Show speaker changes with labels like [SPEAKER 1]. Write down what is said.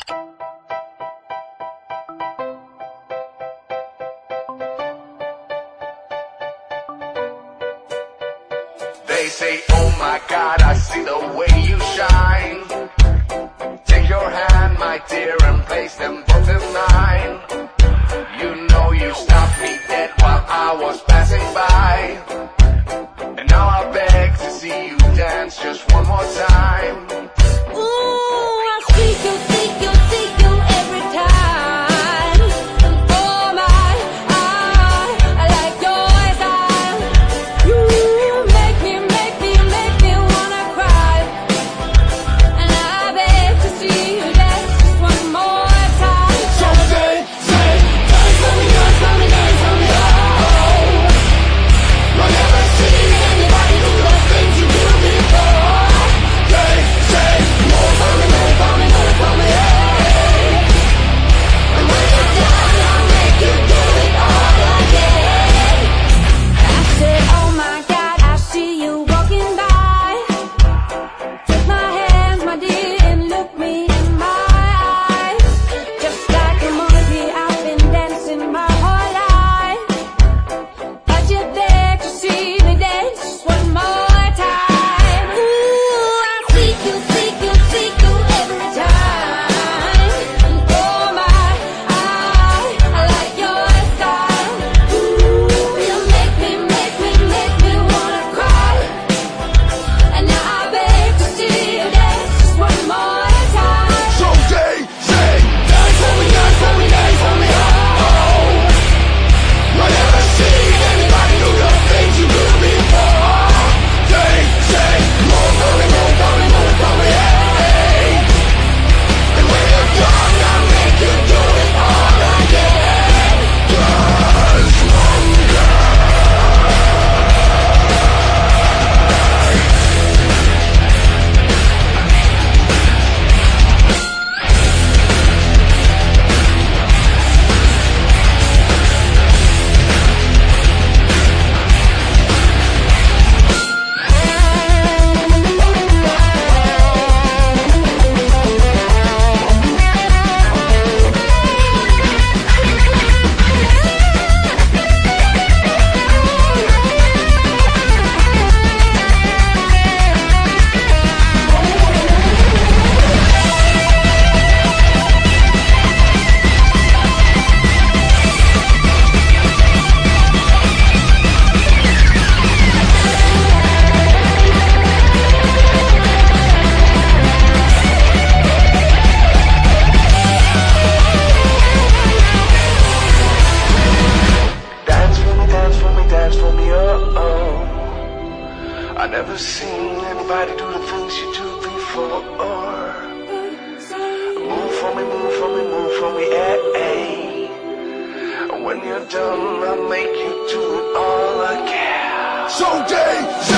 [SPEAKER 1] They say, oh my God, I see the way you shine. Take your hand, my dear, and place them both in mine. You know you stopped me dead while I was passing by. And now I beg to see you dance just one more time.
[SPEAKER 2] Ooh, I seek you every time. Oh my, I like your style. You make me wanna cry. And I beg to see you dance just one more time.
[SPEAKER 1] So say, dance for me, dance for me, dance for me, oh. I never seen anybody do the things you do before. Say, move for me, move for me, move for me, hey. And when you're done, I'll make you do it all again.
[SPEAKER 2] I said, oh my God, I see you walking by. Take my hands, my dear, and look me in my eyes. Just like a monkey, I've been dancing my whole life. But you beg to see me dance just one more time. Ooh, I seek you every time. Oh my, I like your style. Ooh, you make me wanna cry. And now I beg to see you dance just one more time.
[SPEAKER 1] So say, dance for me, dance for me, dance for me, oh. I never seen anybody do the things you do before. Say, move for me, move for me, move for me, hey. And when you're done, I'll make you do it all again. Just one dance for me, oh. I never seen anybody do the things you do before. Move for me, move for me, move for me, hey. And when you're done, I'll make you do it all again. So